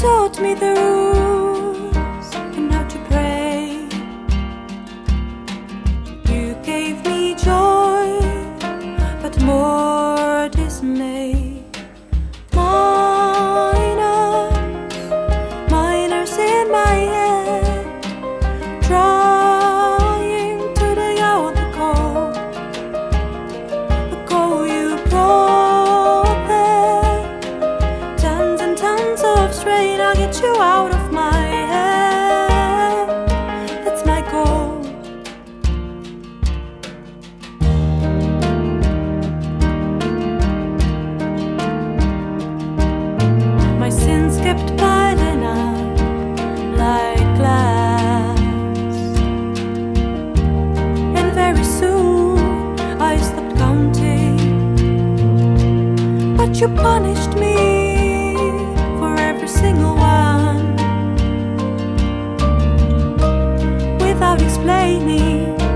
taught me the rules and how to pray. You gave me joy, but more dismay. Minors in my head, trying to dig out the coal you brought there. Tons and tons of strain, I'll get you out of my head. That's my goal. My sins kept piling up like glass, and very soon I stopped counting. But you punished me for every single one, without explaining.